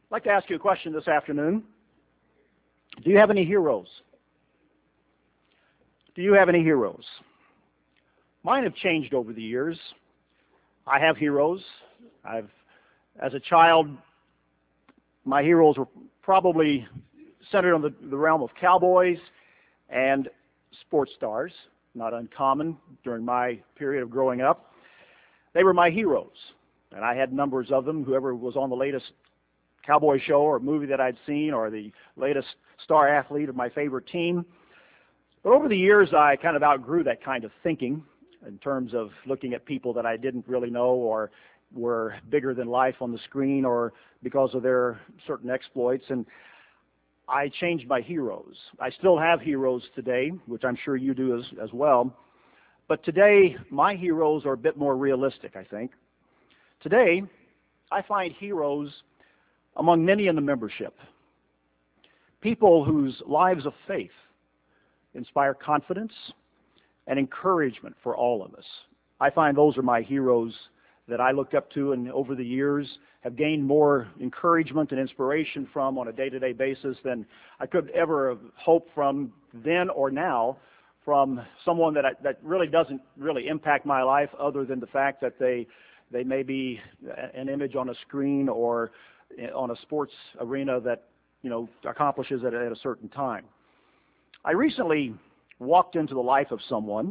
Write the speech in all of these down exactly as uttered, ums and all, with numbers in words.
I'd like to ask you a question this afternoon. Do you have any heroes? Do you have any heroes? Mine have changed over the years. I have heroes. I've, as a child, my heroes were probably centered on the, the realm of cowboys and sports stars, not uncommon during my period of growing up. They were my heroes, and I had numbers of them. Whoever was on the latest cowboy show or movie that I'd seen, or the latest star athlete of my favorite team. But over the years, I kind of outgrew that kind of thinking in terms of looking at people that I didn't really know or were bigger than life on the screen or because of their certain exploits. And I changed my heroes. I still have heroes today, which I'm sure you do as, as well. But today, my heroes are a bit more realistic, I think. Today, I find heroes among many in the membership. People whose lives of faith inspire confidence and encouragement for all of us. I find those are my heroes that I look up to and over the years have gained more encouragement and inspiration from on a day-to-day basis than I could ever have hoped from then or now from someone that I, that really doesn't really impact my life other than the fact that they they may be an image on a screen or on a sports arena that, you know, accomplishes it at a certain time. I recently walked into the life of someone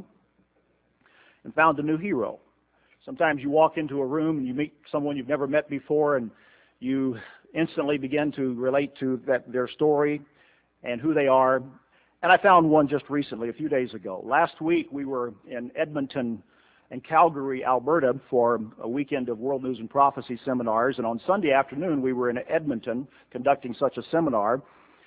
and found a new hero. Sometimes you walk into a room and you meet someone you've never met before and you instantly begin to relate to that their story and who they are. And I found one just recently, a few days ago. Last week we were in Edmonton and Calgary, Alberta, for a weekend of World News and Prophecy seminars. And on Sunday afternoon, we were in Edmonton conducting such a seminar.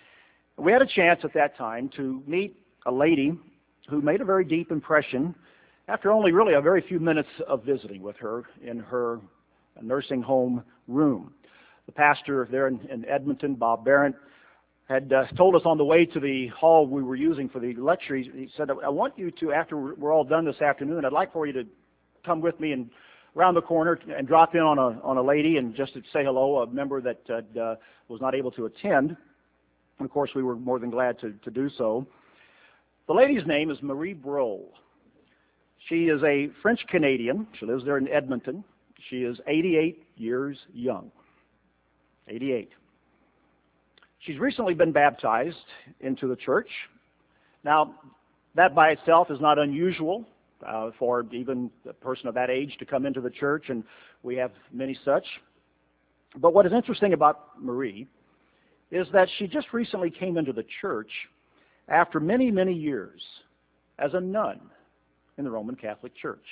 We had a chance at that time to meet a lady who made a very deep impression after only really a very few minutes of visiting with her in her nursing home room. The pastor there in, in Edmonton, Bob Barrett, had uh, told us on the way to the hall we were using for the lecture, he, he said, I want you to, after we're all done this afternoon, I'd like for you to come with me and around the corner and drop in on a on a lady and just to say hello, a member that uh, was not able to attend. And of course, we were more than glad to, to do so. The lady's name is Marie Bro. She is a French-Canadian. She lives there in Edmonton. She is eighty-eight years young. eighty-eight. She's recently been baptized into the church. Now, that by itself is not unusual uh, for even a person of that age to come into the church, and we have many such. But what is interesting about Marie is that she just recently came into the church after many, many years as a nun in the Roman Catholic Church.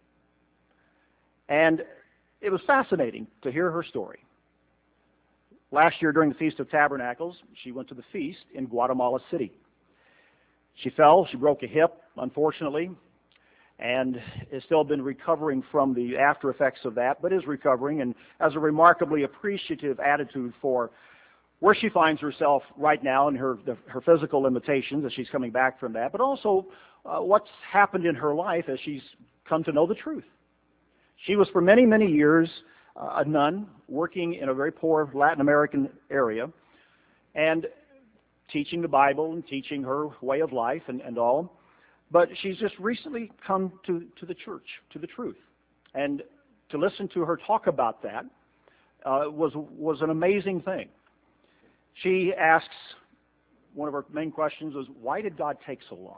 And it was fascinating to hear her story. Last year during the Feast of Tabernacles, she went to the feast in Guatemala City. She fell, she broke a hip, unfortunately, and has still been recovering from the after effects of that, but is recovering and has a remarkably appreciative attitude for where she finds herself right now and her the, her physical limitations as she's coming back from that, but also uh, what's happened in her life as she's come to know the truth. She was for many, many years uh, a nun working in a very poor Latin American area and teaching the Bible and teaching her way of life and, and all. But she's just recently come to, to the church, to the truth. And to listen to her talk about that uh, was, was an amazing thing. She asks, one of her main questions was, why did God take so long?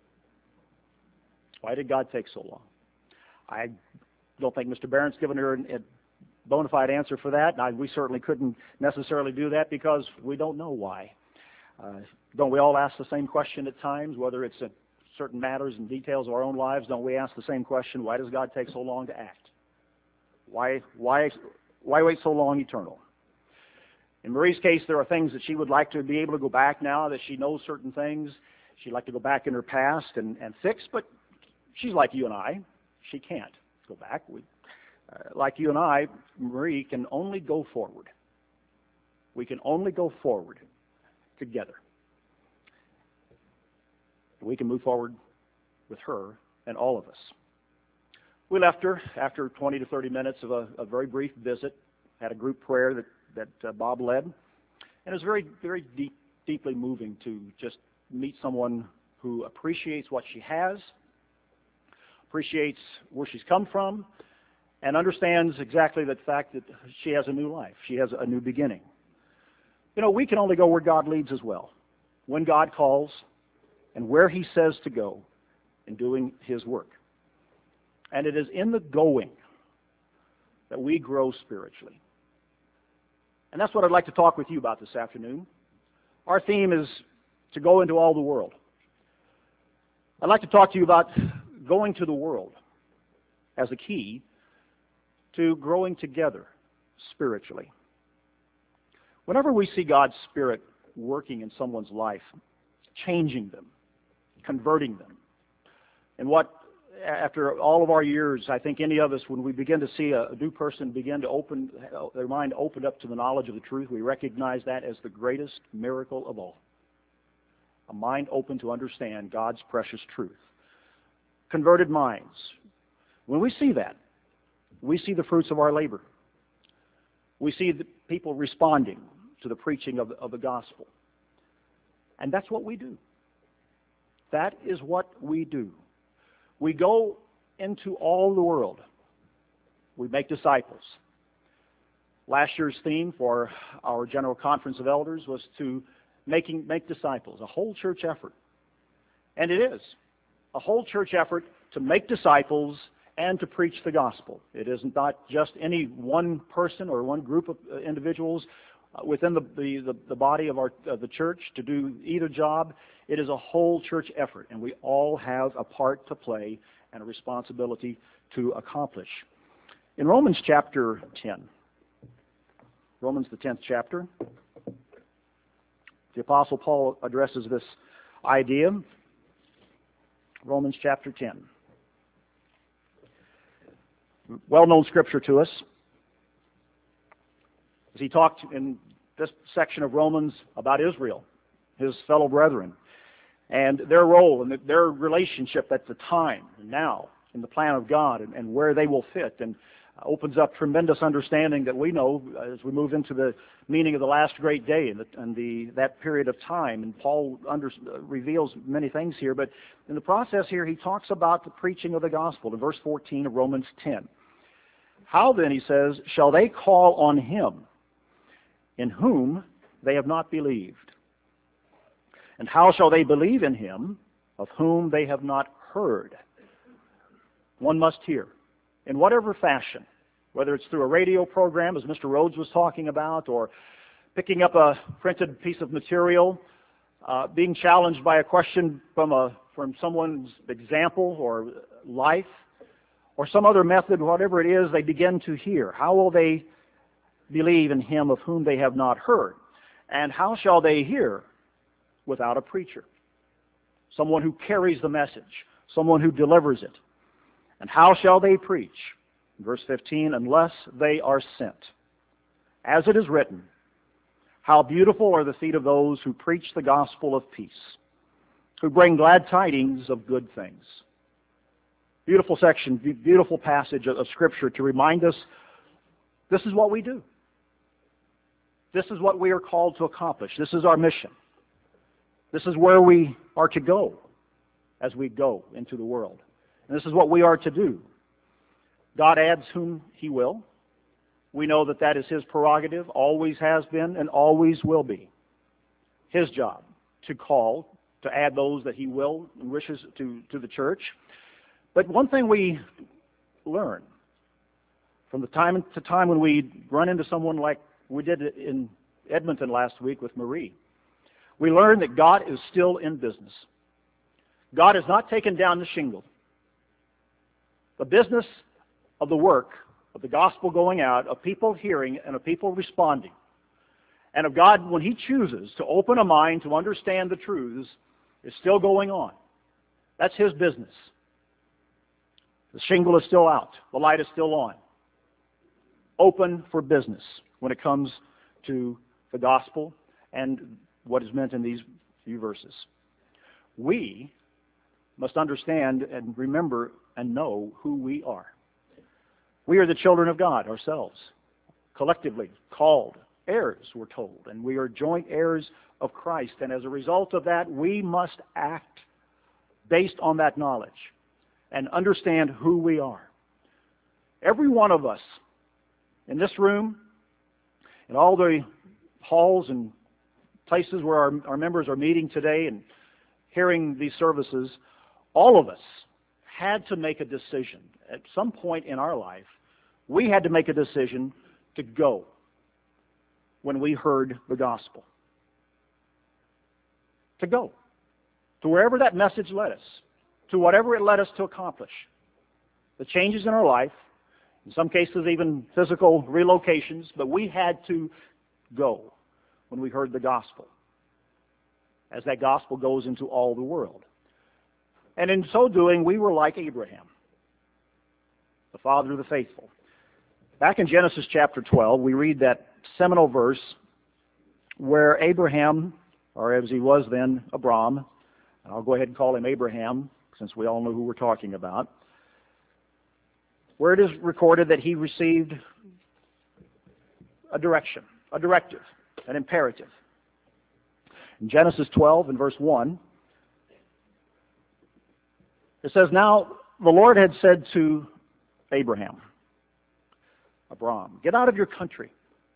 Why did God take so long? I don't think Mister Barron's given her a bona fide answer for that. And I, we certainly couldn't necessarily do that because we don't know why. Uh, don't we all ask the same question at times, whether it's in certain matters and details of our own lives? Don't we ask the same question, why does God take so long to act? Why, why, why wait so long eternal? In Marie's case, there are things that she would like to be able to go back now that she knows certain things. She'd like to go back in her past and, and fix, but she's like you and I. She can't go back. We, uh, like you and I, Marie can only go forward. We can only go forward together. We can move forward with her and all of us. We left her after twenty to thirty minutes of a, a very brief visit, had a group prayer that that uh, Bob led. And it was very, very deep, deeply moving to just meet someone who appreciates what she has, appreciates where she's come from, and understands exactly the fact that she has a new life. She has a new beginning. You know, we can only go where God leads as well, when God calls and where He says to go in doing His work. And it is in the going that we grow spiritually. And that's what I'd like to talk with you about this afternoon. Our theme is to go into all the world. I'd like to talk to you about going to the world as a key to growing together spiritually. Whenever we see God's Spirit working in someone's life, changing them, converting them, and what, after all of our years, I think any of us, when we begin to see a new person begin to open, their mind opened up to the knowledge of the truth, we recognize that as the greatest miracle of all. A mind open to understand God's precious truth. Converted minds. When we see that, we see the fruits of our labor. We see the people responding to the preaching of the, of the gospel. And that's what we do. That is what we do. We go into all the world. We make disciples. Last year's theme for our General Conference of Elders was to making make disciples, a whole church effort. And it is a whole church effort to make disciples and to preach the gospel. It is not just any one person or one group of individuals within the, the, the, the body of our of the church to do either job. It is a whole church effort, and we all have a part to play and a responsibility to accomplish. In Romans chapter ten, Romans the tenth chapter, the Apostle Paul addresses this idea. Romans chapter ten. Well-known scripture to us. As he talked in this section of Romans about Israel, his fellow brethren, and their role and their relationship at the time and now in the plan of God, and, and where they will fit, and opens up tremendous understanding that we know as we move into the meaning of the last great day and, the, and the, that period of time. And Paul under, uh, reveals many things here, but in the process here he talks about the preaching of the gospel in verse fourteen of Romans ten. How then, he says, shall they call on him in whom they have not believed? And how shall they believe in him of whom they have not heard? One must hear, in whatever fashion, whether it's through a radio program, as Mister Rhodes was talking about, or picking up a printed piece of material, uh, being challenged by a question from a from someone's example or life, or some other method, whatever it is, they begin to hear. How will they believe in him of whom they have not heard? And how shall they hear without a preacher? Someone who carries the message, someone who delivers it. And how shall they preach? Verse fifteen, unless they are sent. As it is written, how beautiful are the feet of those who preach the gospel of peace, who bring glad tidings of good things. Beautiful section, beautiful passage of Scripture to remind us this is what we do. This is what we are called to accomplish. This is our mission. This is where we are to go as we go into the world. And this is what we are to do. God adds whom He will. We know that that is His prerogative, always has been and always will be. His job to call, to add those that He will and wishes to, to the church. But one thing we learn from the time to time when we run into someone like we did in Edmonton last week with Marie, we learn that God is still in business. God has not taken down the shingle. The business of the work of the gospel going out, of people hearing and of people responding, and of God, when He chooses to open a mind to understand the truths, is still going on. That's His business. The shingle is still out. The light is still on. Open for business when it comes to the gospel and what is meant in these few verses. We must understand and remember and know who we are. We are the children of God ourselves, collectively called. heirs, we're told, and we are joint heirs of Christ. And as a result of that, we must act based on that knowledge and understand who we are. Every one of us in this room, in all the halls and places where our, our members are meeting today and hearing these services, all of us had to make a decision. At some point in our life, we had to make a decision to go when we heard the gospel. To go. To wherever that message led us. To whatever it led us to accomplish. The changes in our life, in some cases even physical relocations, but we had to go when we heard the gospel, as that gospel goes into all the world. And in so doing, we were like Abraham, the father of the faithful. Back in Genesis chapter twelve, we read that seminal verse where Abraham, or as he was then, Abram, and I'll go ahead and call him Abraham, since we all know who we're talking about, where it is recorded that he received a direction, a directive, an imperative. In Genesis twelve and verse one, it says, "Now the Lord had said to Abraham," Abram, "get out of your country,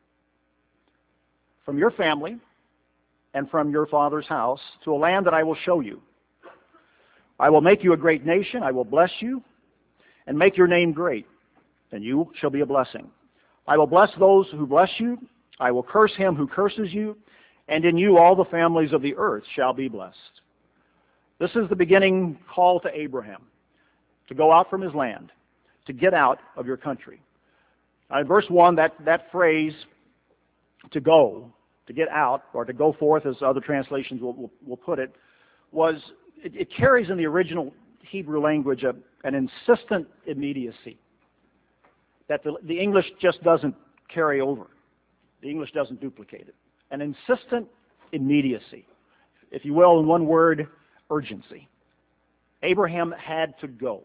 from your family, and from your father's house, to a land that I will show you. I will make you a great nation, I will bless you, and make your name great, and you shall be a blessing. I will bless those who bless you, I will curse him who curses you, and in you all the families of the earth shall be blessed." This is the beginning call to Abraham, to go out from his land, to get out of your country. Now, in verse one, that, that phrase, to go, to get out, or to go forth, as other translations will, will, will put it, was, it, it carries in the original Hebrew language a, an insistent immediacy that the, the English just doesn't carry over. The English doesn't duplicate it. An insistent immediacy. If you will, in one word, urgency. Abraham had to go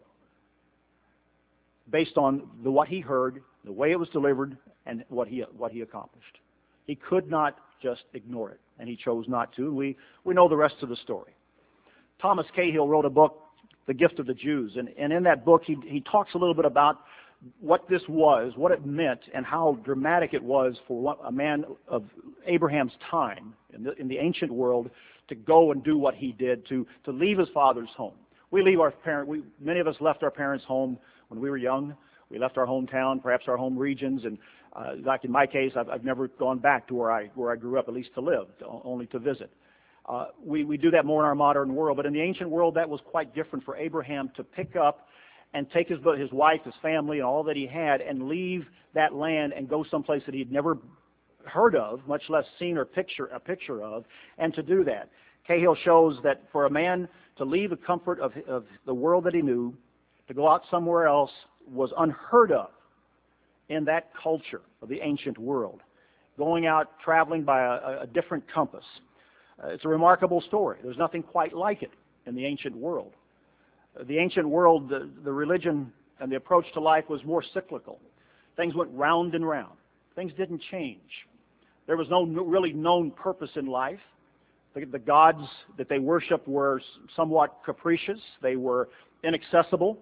based on the, what he heard, the way it was delivered, and what he, what he accomplished. He could not just ignore it, and he chose not to. We, we know the rest of the story. Thomas Cahill wrote a book, The Gift of the Jews, and, and in that book he, he talks a little bit about what this was, what it meant, and how dramatic it was for a man of Abraham's time in the, in the ancient world to go and do what he did, to, to leave his father's home. We leave our parent, we, many of us left our parents' home when we were young. We left our hometown, perhaps our home regions, and uh, like in my case, I've, I've never gone back to where I where I grew up, at least to live, to, only to visit. Uh, we, we do that more in our modern world, but in the ancient world, that was quite different for Abraham to pick up and take his, his wife, his family, and all that he had, and leave that land and go someplace that he'd never heard of, much less seen or picture a picture of, and to do that. Cahill shows that for a man to leave the comfort of, of the world that he knew, to go out somewhere else, was unheard of in that culture of the ancient world. Going out, traveling by a, a different compass. Uh, it's a remarkable story. There's nothing quite like it in the ancient world. Uh, the ancient world, the, the religion and the approach to life was more cyclical. Things went round and round. Things didn't change. There was no really known purpose in life. The, the gods that they worshipped were somewhat capricious. They were inaccessible.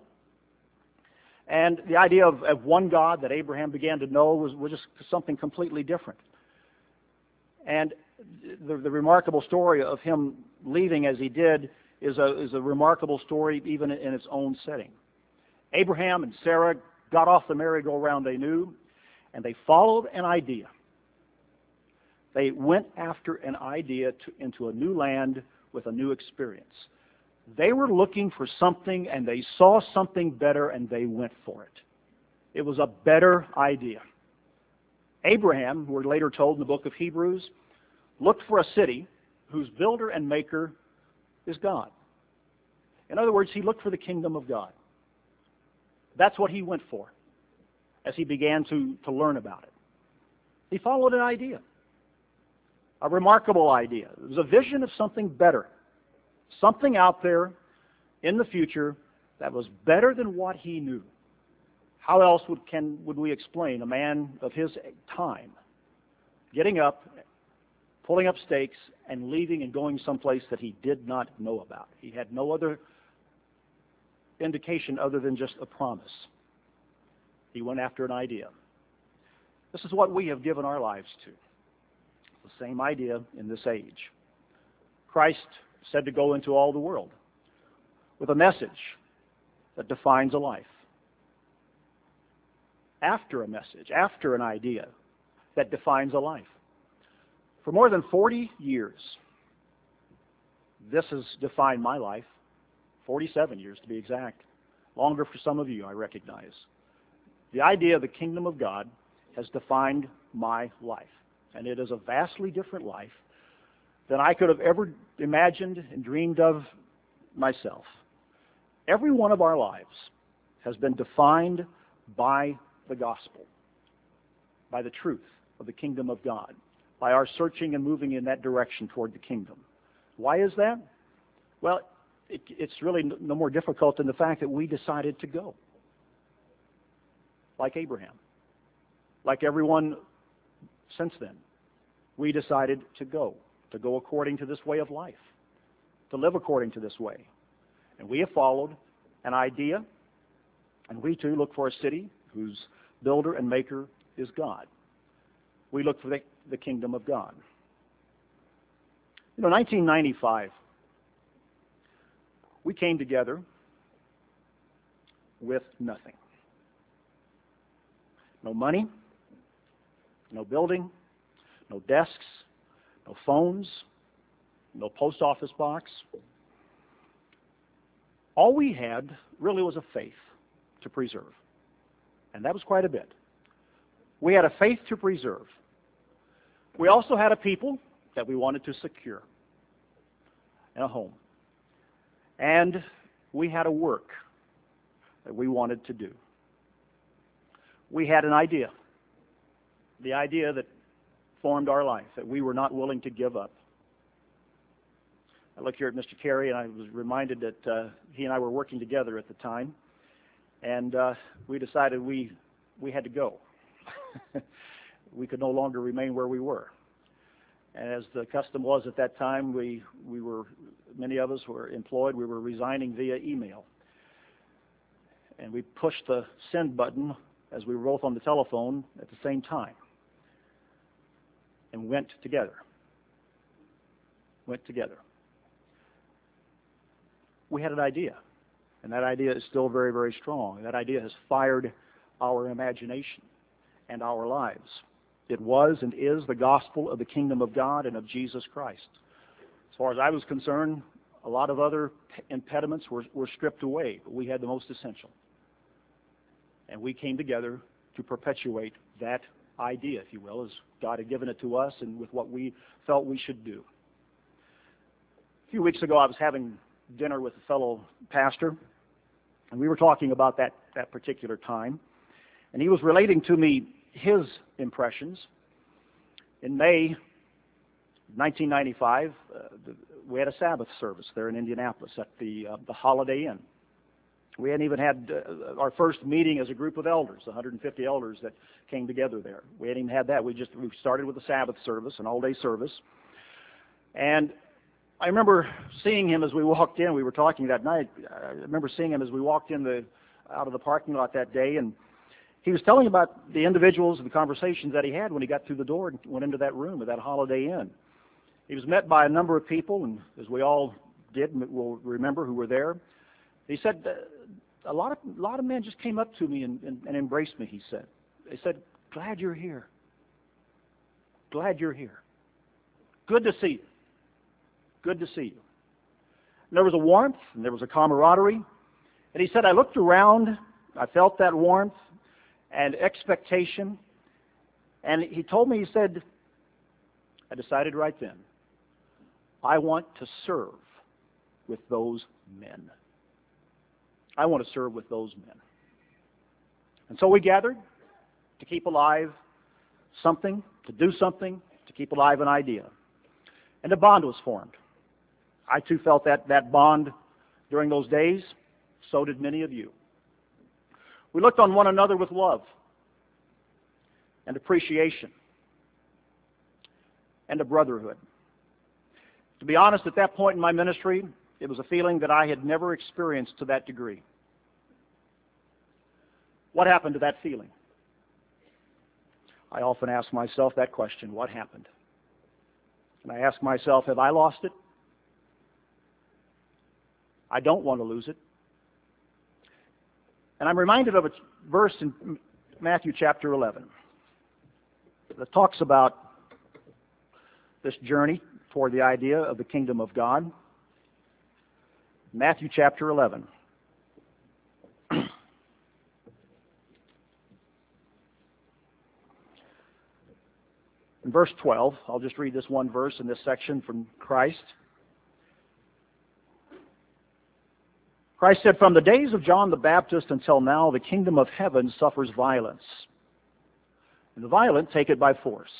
And the idea of, of one God that Abraham began to know was, was just something completely different. And the, the remarkable story of him leaving as he did is a, is a remarkable story even in its own setting. Abraham and Sarah got off the merry-go-round they knew, and they followed an idea. They went after an idea to, into a new land with a new experience. They were looking for something, and they saw something better, and they went for it. It was a better idea. Abraham, who we're later told in the book of Hebrews, looked for a city whose builder and maker is God. In other words, he looked for the kingdom of God. That's what he went for as he began to, to learn about it. He followed an idea, a remarkable idea. It was a vision of something better. Something out there in the future that was better than what he knew. How else would, can, would we explain a man of his time getting up, pulling up stakes, and leaving and going someplace that he did not know about. He had no other indication other than just a promise. He went after an idea. This is what we have given our lives to. The same idea in this age. Christ said to go into all the world with a message that defines a life. After a message, after an idea that defines a life. For more than forty years, this has defined my life. forty-seven years to be exact. Longer for some of you, I recognize. The idea of the kingdom of God has defined my life. And it is a vastly different life than I could have ever imagined and dreamed of myself. Every one of our lives has been defined by the gospel, by the truth of the kingdom of God, by our searching and moving in that direction toward the kingdom. Why is that? Well, it, it's really no more difficult than the fact that we decided to go. Like Abraham. Like everyone since then. We decided to go. To go according to this way of life. To live according to this way. And we have followed an idea. And we too look for a city whose builder and maker is God. We look for the, the kingdom of God. You know, nineteen ninety-five, we came together with nothing. No money, no building, no desks, no phones, no post office box. All we had really was a faith to preserve. And that was quite a bit. We had a faith to preserve. We also had a people that we wanted to secure and a home. And we had a work that we wanted to do. We had an idea, the idea that formed our life, that we were not willing to give up. I look here at Mister Carey, and I was reminded that uh, he and I were working together at the time, and uh, we decided we we had to go. We could no longer remain where we were. And as the custom was at that time, we, we were, many of us were employed, we were resigning via email. And we pushed the send button as we were both on the telephone at the same time. And went together. Went together. We had an idea. And that idea is still very, very strong. That idea has fired our imagination and our lives. It was and is the gospel of the kingdom of God and of Jesus Christ. As far as I was concerned, a lot of other impediments were, were stripped away, but we had the most essential. And we came together to perpetuate that idea, if you will, as God had given it to us and with what we felt we should do. A few weeks ago, I was having dinner with a fellow pastor, and we were talking about that, that particular time. And he was relating to me his impressions. In May nineteen ninety-five, uh, the, we had a Sabbath service there in Indianapolis at the, uh, the Holiday Inn. We hadn't even had uh, our first meeting as a group of elders, one hundred fifty elders that came together there. We hadn't even had that. We just we started with a Sabbath service, an all-day service. And I remember seeing him as we walked in. We were talking that night. I remember seeing him as we walked in the out of the parking lot that day, and he was telling about the individuals and the conversations that he had when he got through the door and went into that room at that Holiday Inn. He was met by a number of people, and as we all did, we'll remember who were there. He said, a lot of a lot of men just came up to me and, and, and embraced me, he said. They said, glad you're here. Glad you're here. Good to see you. Good to see you. And there was a warmth, and there was a camaraderie. And he said, I looked around, I felt that warmth and expectation. And he told me, he said, I decided right then, I want to serve with those men. I want to serve with those men. And so we gathered to keep alive something, to do something, to keep alive an idea. And a bond was formed. I too felt that, that bond during those days. So did many of you. We looked on one another with love and appreciation. and a brotherhood. To be honest, at that point in my ministry, it was a feeling that I had never experienced to that degree. What happened to that feeling? I often ask myself that question, what happened? And I ask myself, have I lost it? I don't want to lose it. And I'm reminded of a verse in Matthew chapter eleven that talks about this journey toward the idea of the kingdom of God. Matthew chapter eleven. In verse twelve, I'll just read this one verse in this section from Christ. Christ said, "From the days of John the Baptist until now, the kingdom of heaven suffers violence, and the violent take it by force,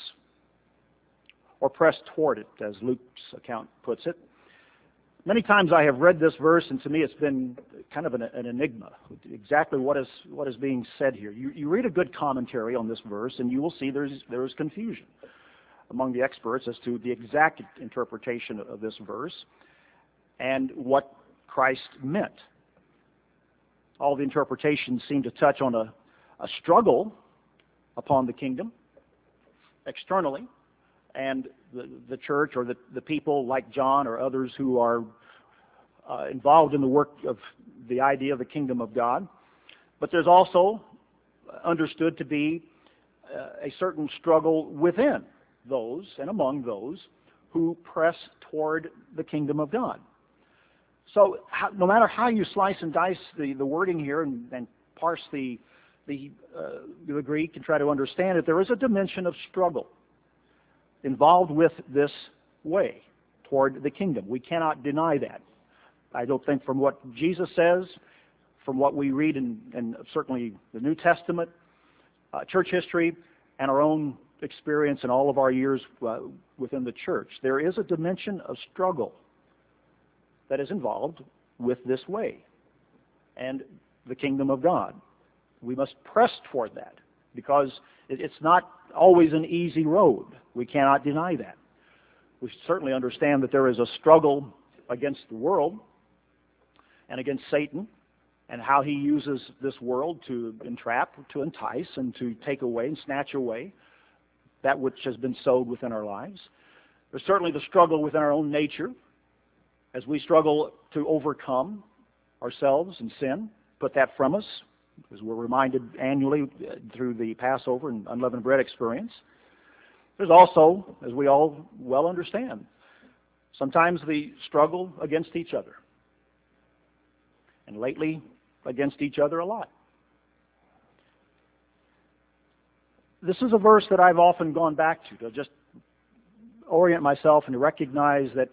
or press toward it, as Luke's account puts it." Many times I have read this verse, and to me it's been kind of an, an enigma, exactly what is what is being said here. You, you read a good commentary on this verse, and you will see there's there is confusion among the experts as to the exact interpretation of this verse and what Christ meant. All the interpretations seem to touch on a, a struggle upon the kingdom externally, and the, the church or the, the people like John or others who are uh, involved in the work of the idea of the kingdom of God. But there's also understood to be uh, a certain struggle within those and among those who press toward the kingdom of God. So how, no matter how you slice and dice the, the wording here and, and parse the, the, uh, the Greek and try to understand it, there is a dimension of struggle involved with this way toward the kingdom. We cannot deny that. I don't think from what Jesus says, from what we read in, in certainly the New Testament, uh, church history, and our own experience in all of our years uh, within the church, there is a dimension of struggle that is involved with this way and the kingdom of God. We must press toward that because it's not always an easy road. We cannot deny that. We certainly understand that there is a struggle against the world and against Satan and how he uses this world to entrap, to entice, and to take away and snatch away that which has been sowed within our lives. There's certainly the struggle within our own nature as we struggle to overcome ourselves and sin, put that from us, as we're reminded annually through the Passover and unleavened bread experience. There's also, as we all well understand, sometimes the struggle against each other, and lately against each other a lot. This is a verse that I've often gone back to, to just orient myself and to recognize that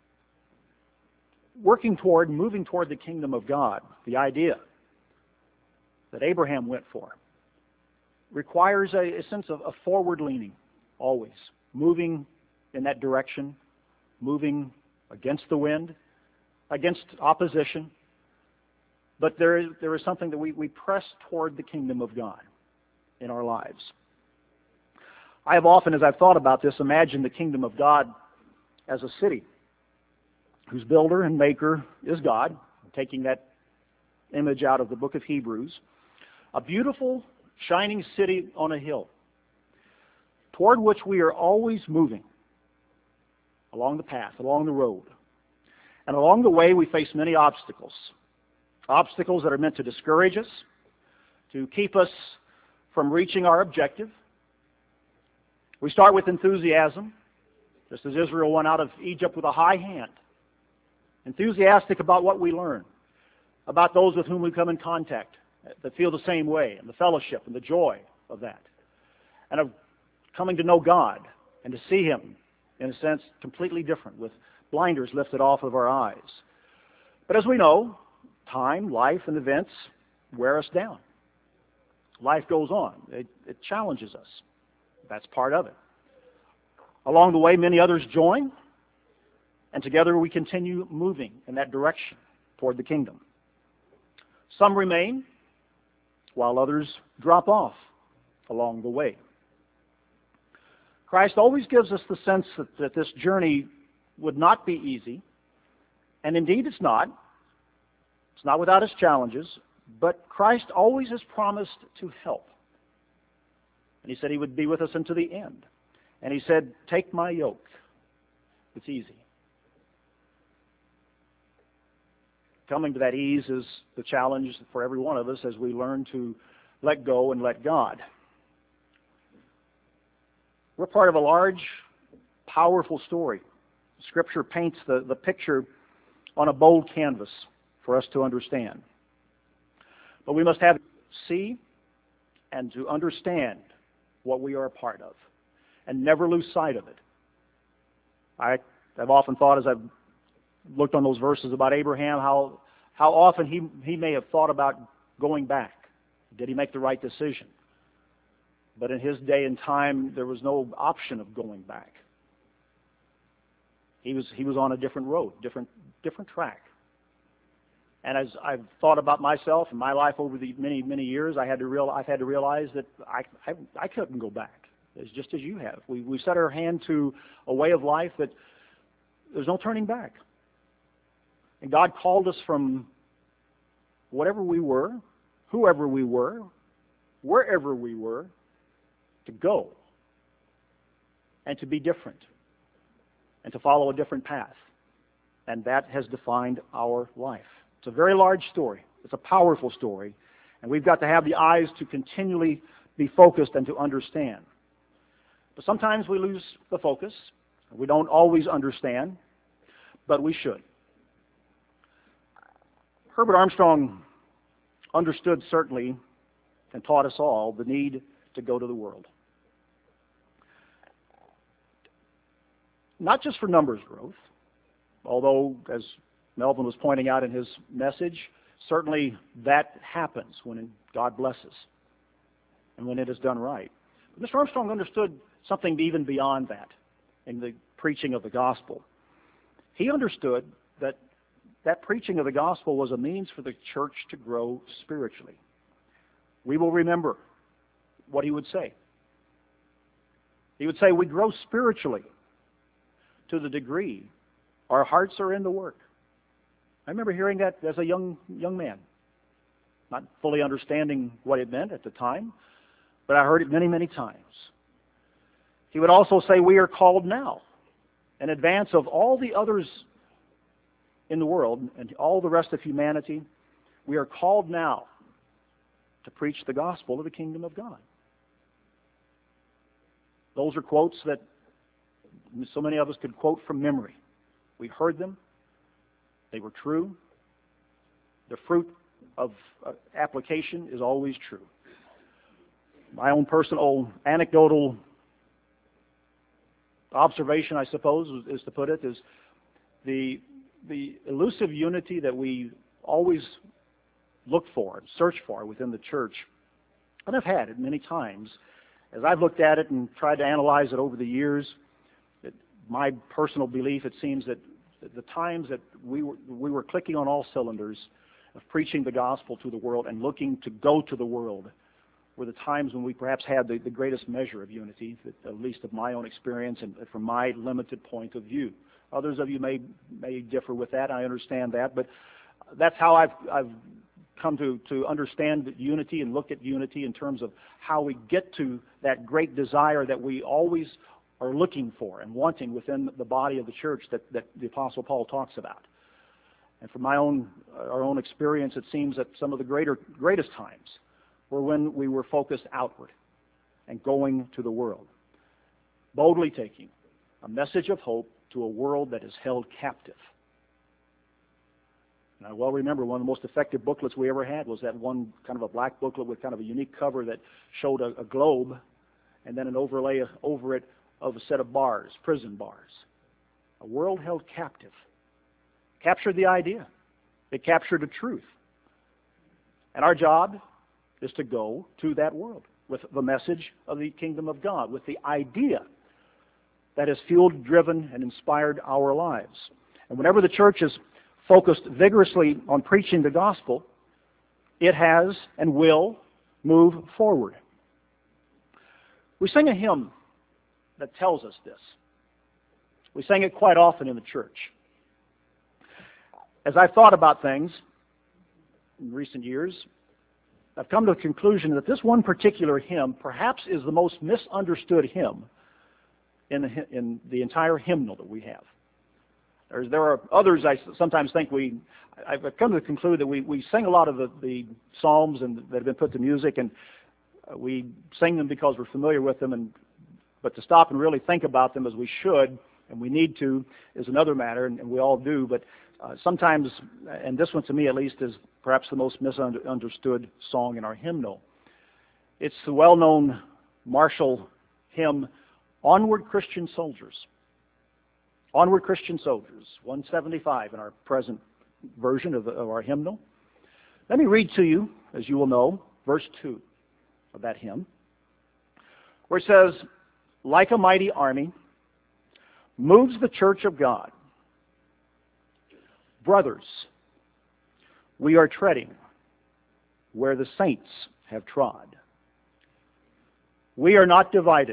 working toward, moving toward the kingdom of God, the idea that Abraham went for, requires a, a sense of a forward leaning, always, moving in that direction, moving against the wind, against opposition. But there is, there is something that we, we press toward the kingdom of God in our lives. I have often, as I've thought about this, imagined the kingdom of God as a city whose builder and maker is God, taking that image out of the book of Hebrews, a beautiful, shining city on a hill toward which we are always moving along the path, along the road. And along the way we face many obstacles, obstacles that are meant to discourage us, to keep us from reaching our objective. We start with enthusiasm, just as Israel went out of Egypt with a high hand, enthusiastic about what we learn, about those with whom we come in contact that feel the same way, and the fellowship and the joy of that, and of coming to know God and to see Him, in a sense, completely different, with blinders lifted off of our eyes. But as we know, time, life, and events wear us down. Life goes on. It, it challenges us. That's part of it. Along the way, many others join, and together we continue moving in that direction toward the kingdom. Some remain, while others drop off along the way. Christ always gives us the sense that, that this journey would not be easy, and indeed it's not. It's not without its challenges, but Christ always has promised to help. And he said he would be with us unto the end. And he said, take my yoke. It's easy. Coming to that ease is the challenge for every one of us as we learn to let go and let God. We're part of a large, powerful story. Scripture paints the, the picture on a bold canvas for us to understand. But we must have see and to understand what we are a part of and never lose sight of it. I, I've often thought as I've looked on those verses about Abraham, how, how often he, he may have thought about going back. Did he make the right decision? But in his day and time, there was no option of going back. He was, he was on a different road, different, different track. And as I've thought about myself and my life over the many, many years, I had to real, I've had to realize that I, I, I couldn't go back. It's just as you have. We, we set our hand to a way of life that there's no turning back. And God called us from whatever we were, whoever we were, wherever we were, to go and to be different and to follow a different path. And that has defined our life. It's a very large story. It's a powerful story. And we've got to have the eyes to continually be focused and to understand. But sometimes we lose the focus. We don't always understand, but we should. Herbert Armstrong understood certainly and taught us all the need to go to the world. Not just for numbers growth, although, as Melvin was pointing out in his message, certainly that happens when God blesses and when it is done right. But Mister Armstrong understood something even beyond that in the preaching of the gospel. He understood that that preaching of the gospel was a means for the church to grow spiritually. We will remember what he would say. He would say, we grow spiritually to the degree our hearts are in the work. I remember hearing that as a young young man, not fully understanding what it meant at the time, but I heard it many, many times. He would also say, we are called now, in advance of all the others in the world and all the rest of humanity, we are called now to preach the gospel of the kingdom of God. Those are quotes that so many of us could quote from memory. We heard them. They were true. The fruit of uh, application is always true. My own personal anecdotal observation, I suppose, is to put it, is the the elusive unity that we always look for, search for within the church, and I've had it many times. As I've looked at it and tried to analyze it over the years, it, my personal belief, it seems that the times that we were, we were clicking on all cylinders of preaching the gospel to the world and looking to go to the world were the times when we perhaps had the, the greatest measure of unity, at least of my own experience and from my limited point of view. Others of you may may differ with that. I understand that, but that's how I've I've come to, to understand unity and look at unity in terms of how we get to that great desire that we always are looking for and wanting within the body of the church that, that the Apostle Paul talks about. And from my own our own experience, it seems that some of the greater greatest times were when we were focused outward and going to the world, boldly taking a message of hope to a world that is held captive. And I well remember one of the most effective booklets we ever had was that one kind of a black booklet with kind of a unique cover that showed a, a globe and then an overlay over it of a set of bars, prison bars. A world held captive. Captured the idea. It captured the truth. And our job is to go to that world with the message of the kingdom of God, with the idea that has fueled, driven, and inspired our lives. And whenever the church is focused vigorously on preaching the gospel, it has and will move forward. We sing a hymn that tells us this. We sing it quite often in the church. As I've thought about things in recent years, I've come to the conclusion that this one particular hymn perhaps is the most misunderstood hymn in the, in the entire hymnal that we have. There's, there are others I sometimes think we, I've come to the conclusion that we, we sing a lot of the, the psalms and, that have been put to music, and we sing them because we're familiar with them, and but to stop and really think about them as we should, and we need to, is another matter, and, and we all do. But uh, sometimes, and this one to me at least is perhaps the most misunderstood song in our hymnal. It's the well-known martial hymn, Onward Christian Soldiers. Onward Christian Soldiers, one seventy-five in our present version of, the, of our hymnal. Let me read to you, as you will know, verse two of that hymn, where it says, like a mighty army moves the church of God. Brothers, we are treading where the saints have trod. We are not divided.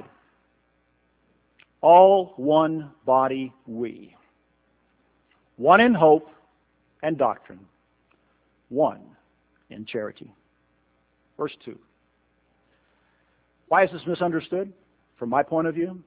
All one body we. One in hope and doctrine. One in charity. Verse two. Why is this misunderstood? From my point of view,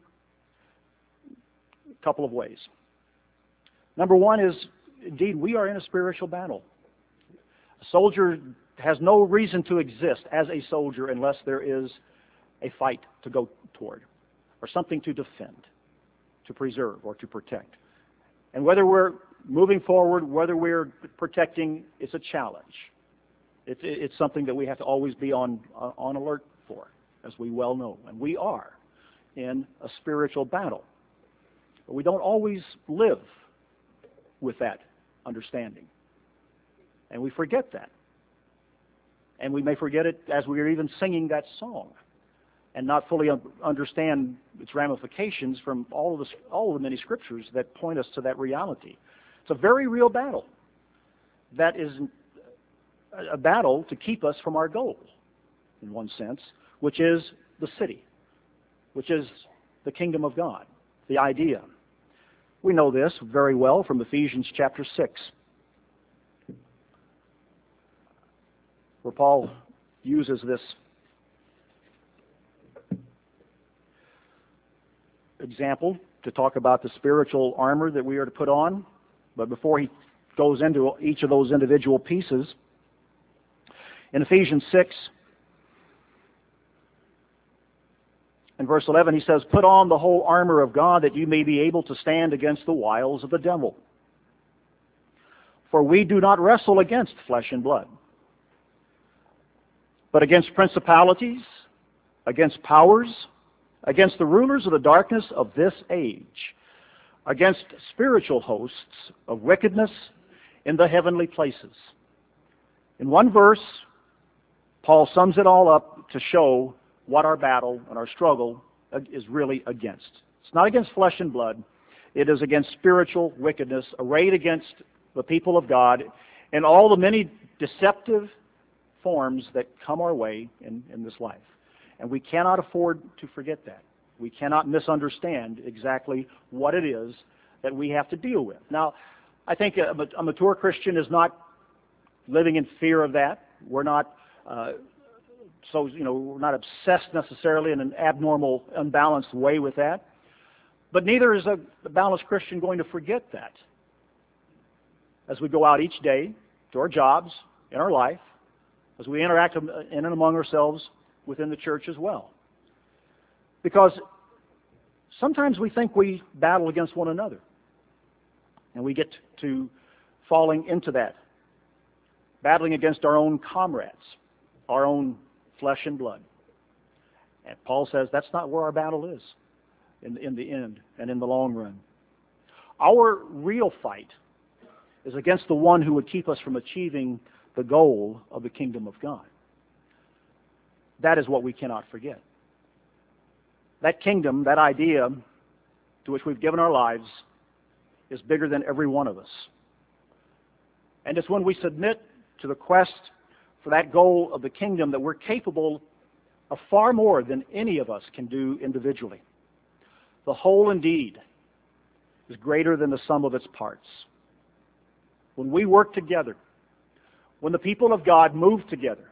a couple of ways. Number one is, indeed, we are in a spiritual battle. A soldier has no reason to exist as a soldier unless there is a fight to go toward, or something to defend, to preserve, or to protect. And whether we're moving forward, whether we're protecting, it's a challenge. It's, it's something that we have to always be on, on alert for, as we well know. And we are in a spiritual battle. But we don't always live with that understanding. And we forget that. And we may forget it as we are even singing that song, and not fully un- understand its ramifications from all of the all of the many scriptures that point us to that reality. It's a very real battle. That is a battle to keep us from our goal, in one sense, which is the city, which is the kingdom of God, the idea. We know this very well from Ephesians chapter six, where Paul uses this example to talk about the spiritual armor that we are to put on. But before he goes into each of those individual pieces, in Ephesians six, in verse eleven, he says, put on the whole armor of God that you may be able to stand against the wiles of the devil. For we do not wrestle against flesh and blood, but against principalities, against powers, against the rulers of the darkness of this age, against spiritual hosts of wickedness in the heavenly places. In one verse, Paul sums it all up to show what our battle and our struggle is really against. It's not against flesh and blood. It is against spiritual wickedness arrayed against the people of God and all the many deceptive forms that come our way in, in this life. And we cannot afford to forget that. We cannot misunderstand exactly what it is that we have to deal with. Now, I think a, a mature Christian is not living in fear of that. We're not uh, so, you know, we're not obsessed necessarily in an abnormal, unbalanced way with that. But neither is a, a balanced Christian going to forget that as we go out each day to our jobs, in our life, as we interact in and among ourselves within the church as well. Because sometimes we think we battle against one another, and we get to falling into that, battling against our own comrades, our own flesh and blood. And Paul says that's not where our battle is in, in the end and in the long run. Our real fight is against the one who would keep us from achieving the goal of the kingdom of God. That is what we cannot forget. That kingdom, that idea to which we've given our lives, is bigger than every one of us. And it's when we submit to the quest for that goal of the kingdom that we're capable of far more than any of us can do individually. The whole indeed is greater than the sum of its parts. When we work together, when the people of God move together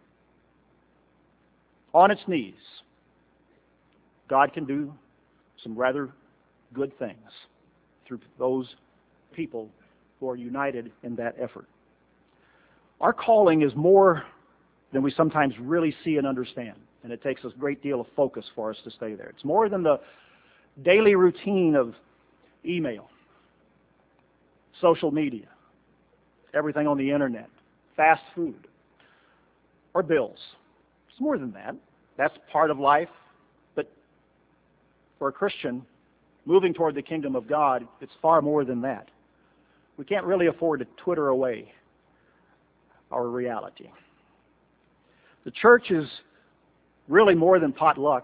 on its knees, God can do some rather good things through those people who are united in that effort. Our calling is more than we sometimes really see and understand, and it takes a great deal of focus for us to stay there. It's more than the daily routine of email, social media, everything on the internet, fast food, or bills. It's more than that. That's part of life. But for a Christian, moving toward the kingdom of God, it's far more than that. We can't really afford to twitter away our reality. The church is really more than potlucks.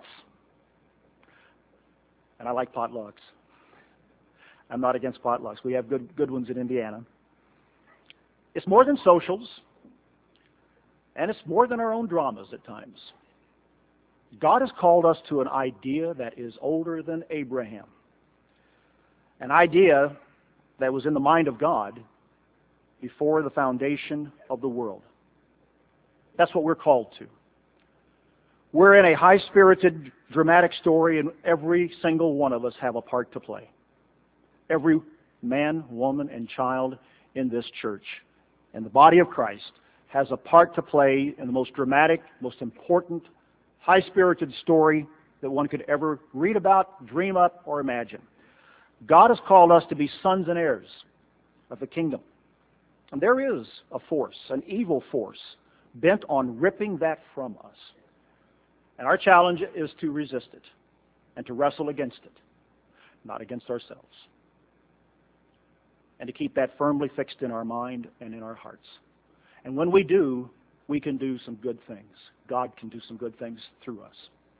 And I like potlucks. I'm not against potlucks. We have good, good ones in Indiana. It's more than socials, and it's more than our own dramas at times. God has called us to an idea that is older than Abraham, an idea that was in the mind of God before the foundation of the world. That's what we're called to. We're in a high-spirited, dramatic story, and every single one of us have a part to play. Every man, woman, and child in this church and the body of Christ has a part to play in the most dramatic, most important, high-spirited story that one could ever read about, dream up, or imagine. God has called us to be sons and heirs of the kingdom. And there is a force, an evil force, bent on ripping that from us. And our challenge is to resist it and to wrestle against it, not against ourselves. And to keep that firmly fixed in our mind and in our hearts. And when we do, we can do some good things. God can do some good things through us.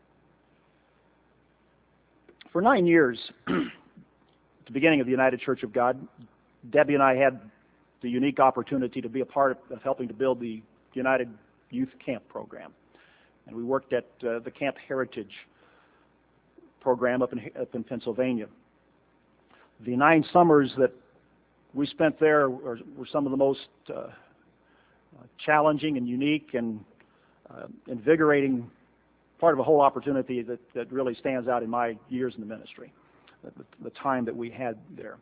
For nine years, at the beginning of the United Church of God, Debbie and I had the unique opportunity to be a part of helping to build the United Youth Camp program. And we worked at uh, the Camp Heritage program up in, up in Pennsylvania. The nine summers that we spent there were, were some of the most uh, challenging and unique and uh, invigorating part of a whole opportunity that, that really stands out in my years in the ministry, the, the time that we had there.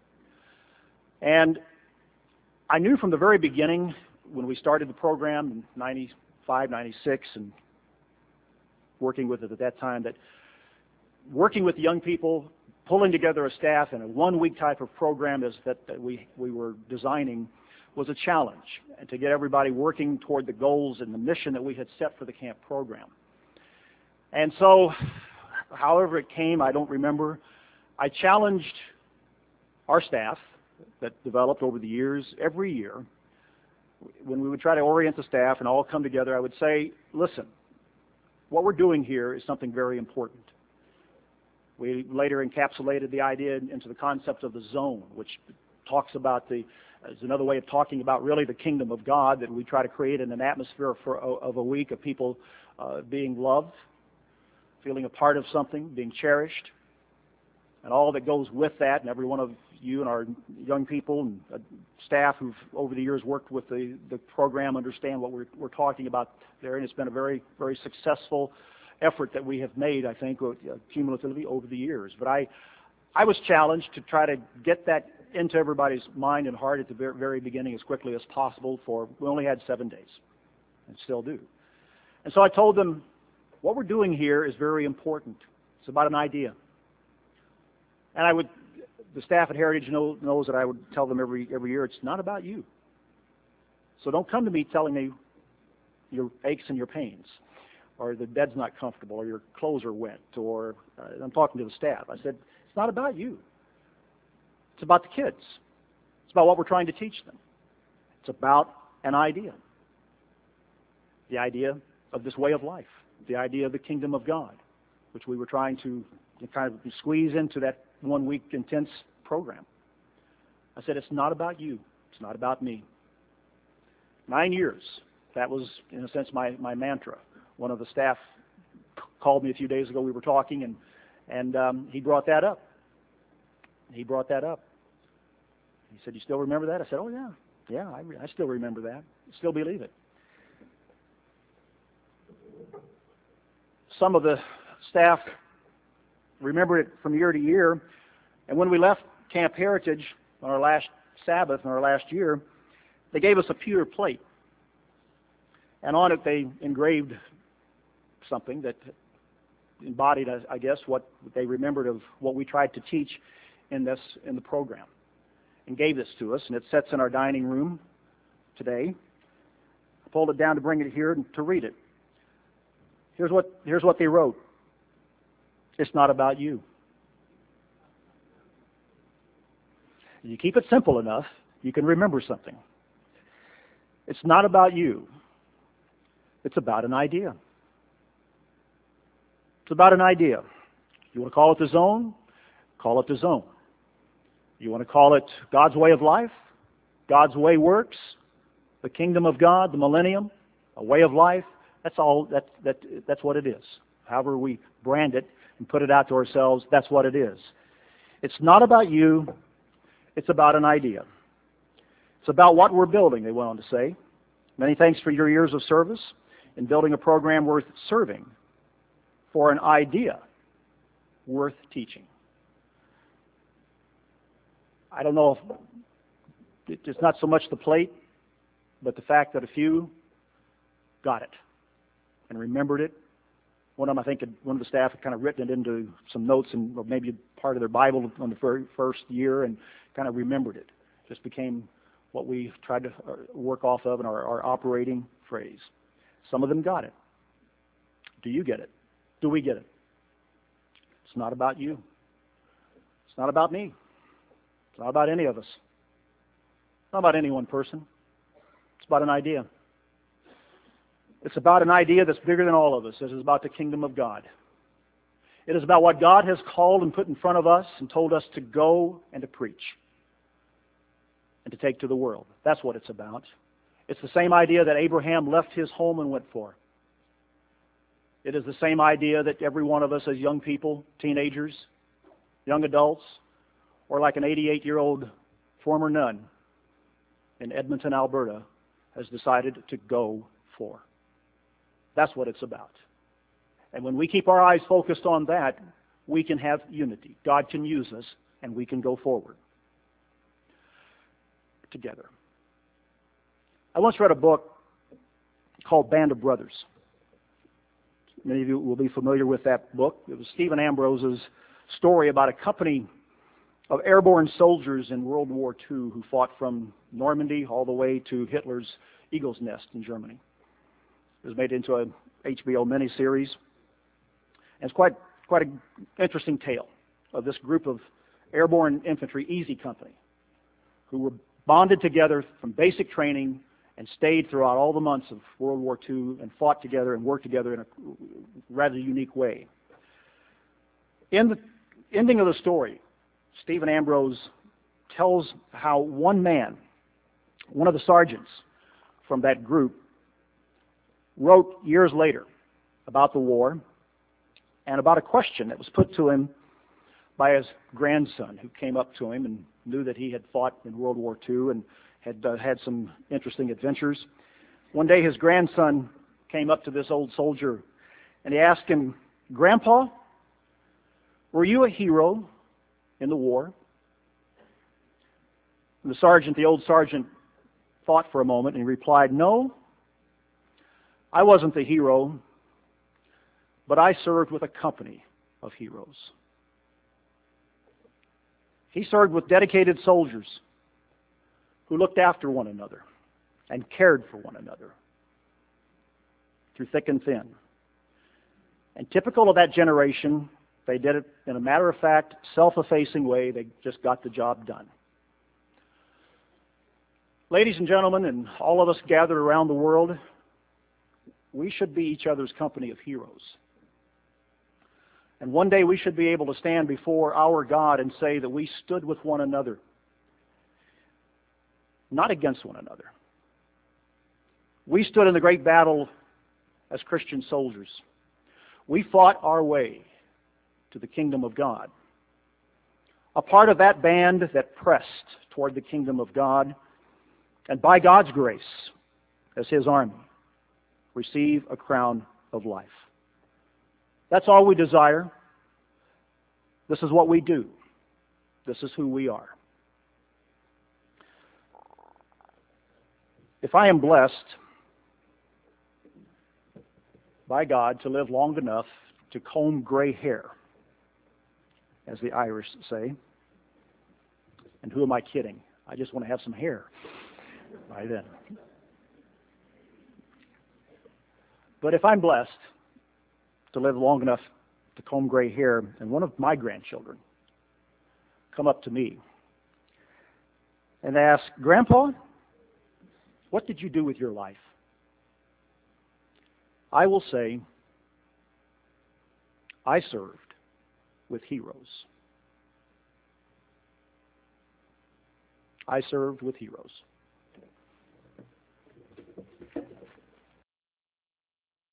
And I knew from the very beginning when we started the program in ninety-five, ninety-six, and working with it at that time, that working with young people, pulling together a staff in a one-week type of program is that, that we, we were designing was a challenge, and to get everybody working toward the goals and the mission that we had set for the camp program. And so, however it came, I don't remember, I challenged our staff that developed over the years, every year, when we would try to orient the staff and all come together, I would say, listen, what we're doing here is something very important. We later encapsulated the idea into the concept of the zone, which talks about the, is another way of talking about really the kingdom of God, that we try to create in an atmosphere for, of a week of people uh, being loved, feeling a part of something, being cherished, and all that goes with that. And every one of you and our young people and uh, staff who've over the years worked with the, the program understand what we're, we're talking about there. And it's been a very, very successful effort that we have made, I think, uh, cumulatively over the years. But I, I was challenged to try to get that into everybody's mind and heart at the very, very beginning as quickly as possible. For we only had seven days, and still do. And so I told them, what we're doing here is very important. It's about an idea. And I would, the staff at Heritage know, knows that I would tell them every every year, it's not about you. So don't come to me telling me your aches and your pains, or the bed's not comfortable, or your clothes are wet, or uh, I'm talking to the staff. I said, it's not about you. It's about the kids. It's about what we're trying to teach them. It's about an idea. The idea of this way of life. The idea of the kingdom of God, which we were trying to kind of squeeze into that one-week intense program. I said, it's not about you. It's not about me. Nine years. That was, in a sense, my, my mantra. One of the staff called me a few days ago. We were talking, and, and um, he brought that up. He brought that up. He said, "You still remember that?" I said, "Oh, yeah. Yeah, I, I still remember that. Still believe it." Some of the staff remembered it from year to year. And when we left Camp Heritage on our last Sabbath in our last year, they gave us a pewter plate. And on it they engraved something that embodied, I guess, what they remembered of what we tried to teach in this in the program, and gave this to us. And it sits in our dining room today. I pulled it down to bring it here and to read it. Here's what here's what they wrote. It's not about you. If you keep it simple enough, you can remember something. It's not about you. It's about an idea. It's about an idea. You want to call it the zone? Call it the zone. You want to call it God's way of life? God's way works? The kingdom of God, the millennium, a way of life? That's all. That, that, that's what it is. However we brand it and put it out to ourselves, that's what it is. It's not about you. It's about an idea. It's about what we're building, they went on to say. Many thanks for your years of service in building a program worth serving for an idea worth teaching. I don't know if it's not so much the plate, but the fact that a few got it and remembered it. One of them, I think, had, one of the staff had kind of written it into some notes and or maybe part of their Bible on the very first year and kind of remembered it. Just became what we tried to work off of in our, our operating phrase. Some of them got it. Do you get it? Do we get it? It's not about you. It's not about me. It's not about any of us. It's not about any one person. It's about an idea. It's about an idea that's bigger than all of us. It is about the kingdom of God. It is about what God has called and put in front of us and told us to go and to preach and to take to the world. That's what it's about. It's the same idea that Abraham left his home and went for. It is the same idea that every one of us as young people, teenagers, young adults, or like an eighty-eight-year-old former nun in Edmonton, Alberta, has decided to go for. That's what it's about. And when we keep our eyes focused on that, we can have unity. God can use us, and we can go forward together. I once read a book called Band of Brothers. Many of you will be familiar with that book. It was Stephen Ambrose's story about a company of airborne soldiers in World War Two who fought from Normandy all the way to Hitler's Eagle's Nest in Germany. It was made into an H B O miniseries. And it's quite quite an interesting tale of this group of airborne infantry, Easy Company, who were bonded together from basic training and stayed throughout all the months of World War Two and fought together and worked together in a rather unique way. In the ending of the story, Stephen Ambrose tells how one man, one of the sergeants from that group, wrote years later about the war and about a question that was put to him by his grandson, who came up to him and knew that he had fought in World War Two and had uh, had some interesting adventures. One day his grandson came up to this old soldier and he asked him, "Grandpa, were you a hero in the war?" And the sergeant, the old sergeant, thought for a moment and he replied, "No, I wasn't the hero, but I served with a company of heroes." He served with dedicated soldiers who looked after one another and cared for one another through thick and thin. And typical of that generation, they did it in a matter-of-fact, self-effacing way. They just got the job done. Ladies and gentlemen, and all of us gathered around the world, we should be each other's company of heroes. And one day we should be able to stand before our God and say that we stood with one another, not against one another. We stood in the great battle as Christian soldiers. We fought our way to the kingdom of God. a part of that band that pressed toward the kingdom of God, and by God's grace, as His army, receive a crown of life. That's all we desire. This is what we do. This is who we are. If I am blessed by God to live long enough to comb gray hair, as the Irish say, and who am I kidding? I just want to have some hair by then. But if I'm blessed to live long enough to comb gray hair, and one of my grandchildren come up to me and ask, "Grandpa, what did you do with your life?" I will say, I served with heroes. I served with heroes.